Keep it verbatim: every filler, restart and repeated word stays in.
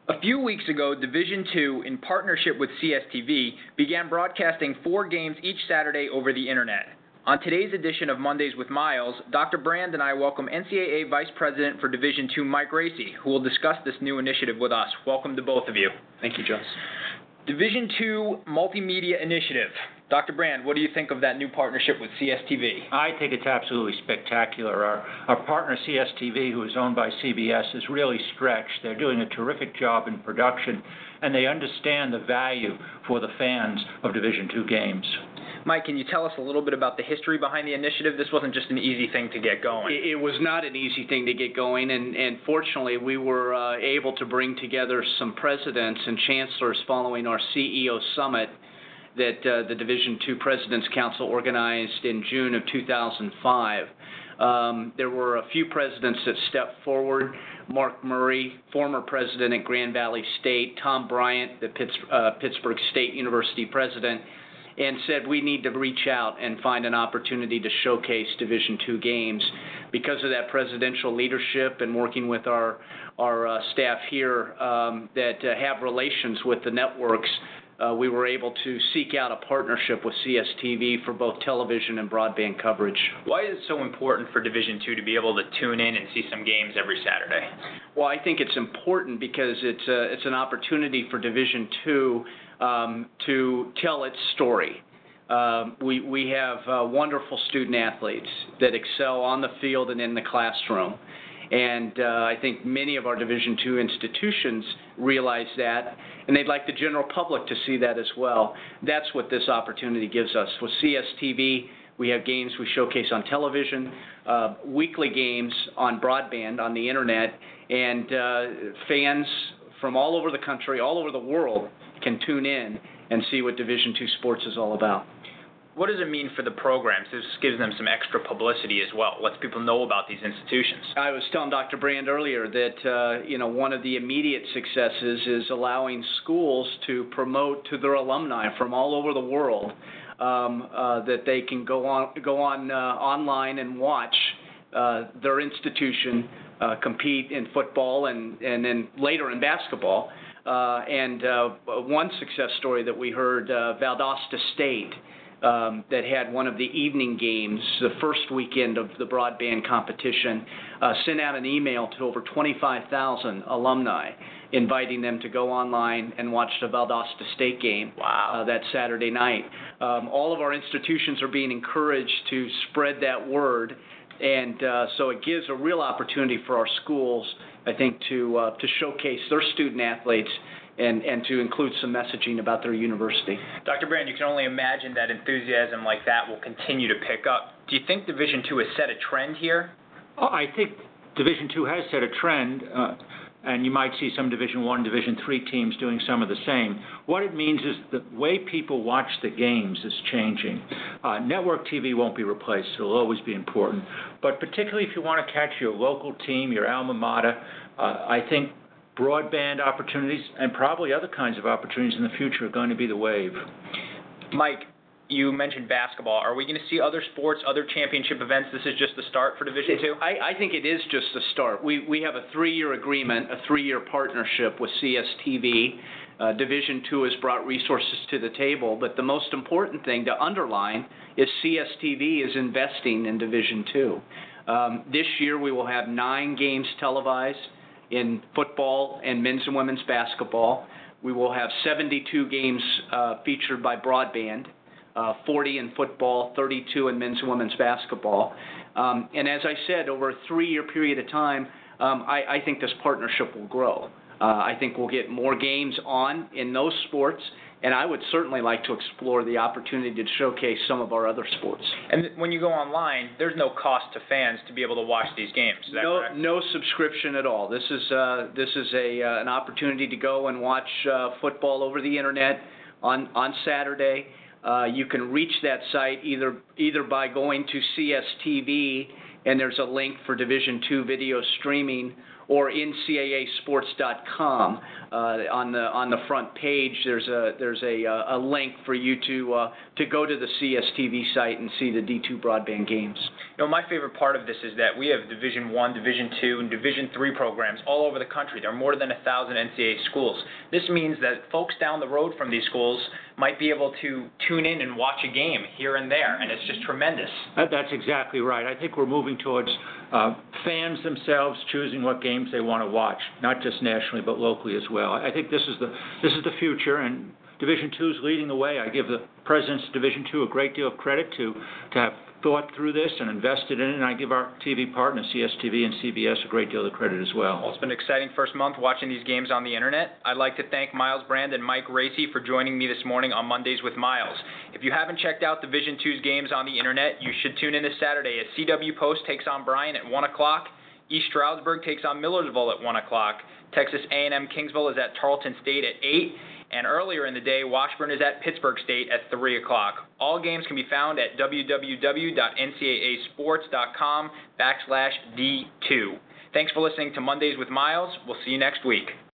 A few weeks ago, Division two, in partnership with C S T V, began broadcasting four games each Saturday over the Internet. On today's edition of Mondays with Miles, Doctor Brand and I welcome N C double A Vice President for Division two, Mike Racy, who will discuss this new initiative with us. Welcome to both of you. Thank you, Jones. Division two Multimedia Initiative. Doctor Brand, what do you think of that new partnership with C S T V? I think it's absolutely spectacular. Our, our partner C S T V, who is owned by C B S, is really stretched. They're doing a terrific job in production, and they understand the value for the fans of Division two games. Mike, can you tell us a little bit about the history behind the initiative? This wasn't just an easy thing to get going. It, it was not an easy thing to get going, and, and fortunately we were uh, able to bring together some presidents and chancellors following our C E O summit that uh, the Division two President's Council organized in June of two thousand five. Um, there were a few presidents that stepped forward. Mark Murray, former president at Grand Valley State, Tom Bryant, the Pitts, uh, Pittsburgh State University president, and said we need to reach out and find an opportunity to showcase Division two games. Because of that presidential leadership and working with our, our uh, staff here um, that uh, have relations with the networks, Uh, we were able to seek out a partnership with C S T V for both television and broadband coverage. Why is it so important for Division two to be able to tune in and see some games every Saturday? Well, I think it's important because it's a, it's an opportunity for Division two um, to tell its story. Uh, we, we have uh, wonderful student athletes that excel on the field and in the classroom. And uh, I think many of our Division two institutions realize that, and they'd like the general public to see that as well. That's what this opportunity gives us. With C S T V, we have games we showcase on television, uh, weekly games on broadband, on the Internet, and uh, fans from all over the country, all over the world, can tune in and see what Division two sports is all about. What does it mean for the programs? This gives them some extra publicity as well. Lets people know about these institutions. I was telling Doctor Brand earlier that uh, you know one of the immediate successes is allowing schools to promote to their alumni from all over the world um, uh, that they can go on go on uh, online and watch uh, their institution uh, compete in football and and then later in basketball. Uh, and uh, one success story that we heard, uh, Valdosta State. Um, that had one of the evening games, the first weekend of the broadband competition, uh, sent out an email to over twenty-five thousand alumni, inviting them to go online and watch the Valdosta State game. Wow. uh, that Saturday night. Um, all of our institutions are being encouraged to spread that word, and uh, so it gives a real opportunity for our schools, I think, to uh, to showcase their student athletes and, and to include some messaging about their university. Doctor Brand, you can only imagine that enthusiasm like that will continue to pick up. Do you think Division two has set a trend here? Oh, I think Division two has set a trend, uh, and you might see some Division one, Division three teams doing some of the same. What it means is the way people watch the games is changing. Uh, network T V won't be replaced. It will always be important. But particularly if you want to catch your local team, your alma mater, uh, I think broadband opportunities and probably other kinds of opportunities in the future are going to be the wave. Mike, you mentioned basketball. Are we going to see other sports, other championship events? This is just the start for Division two? I, I think it is just the start. We, we have a three-year agreement, a three-year partnership with C S T V. Uh, Division two has brought resources to the table, but the most important thing to underline is C S T V is investing in Division two. Um, this year we will have nine games televised in football and men's and women's basketball. We will have seventy-two games uh, featured by broadband, uh, forty in football, thirty-two in men's and women's basketball. Um, and as I said, over a three-year period of time, um, I, I think this partnership will grow. Uh, I think we'll get more games on in those sports, and I would certainly like to explore the opportunity to showcase some of our other sports. And when you go online, there's no cost to fans to be able to watch these games. Is that no, correct? No subscription at all. This is uh, this is a uh, an opportunity to go and watch uh, football over the internet on on Saturday. Uh, you can reach that site either either by going to C S T V, and there's a link for Division two video streaming, or N C A A sports dot com. Uh, on the on the front page, there's a there's a a link for you to uh, to go to the C S T V site and see the D two broadband games. You know, my favorite part of this is that we have Division One, Division Two, and Division Three programs all over the country. There are more than a thousand N C A A schools. This means that folks down the road from these schools might be able to tune in and watch a game here and there, and it's just tremendous. That, that's exactly right. I think we're moving towards uh, fans themselves choosing what games they want to watch, not just nationally but locally as well. I think this is the this is the future, and Division Two is leading the way. I give the presidents of Division Two a great deal of credit to to have thought through this and invested in it, and I give our T V partners, C S T V and C B S, a great deal of credit as well. Well, it's been an exciting first month watching these games on the Internet. I'd like to thank Miles Brand and Mike Racy for joining me this morning on Mondays with Miles. If you haven't checked out Division Two's games on the Internet, you should tune in this Saturday as C W Post takes on Bryan at one o'clock, East Stroudsburg takes on Millersville at one o'clock, Texas A and M Kingsville is at Tarleton State at eight, and earlier in the day, Washburn is at Pittsburgh State at three o'clock. All games can be found at w w w dot n c a a sports dot com backslash D two. Thanks for listening to Mondays with Miles. We'll see you next week.